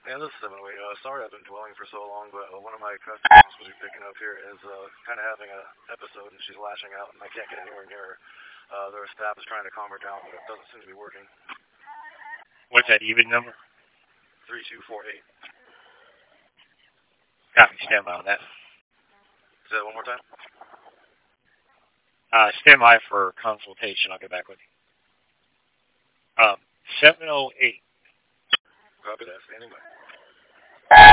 Yeah, this is 708. Sorry I've been dwelling for so long, but one of my customers was picking up here is kind of having an episode, and she's lashing out, and I can't get anywhere near her. Their staff is trying to calm her down, but it doesn't seem to be working. What's that even number? 3248. Copy, stand by on that. Say that one more time. Stand by for consultation. I'll get back with you. 708. Copy that. Standing by.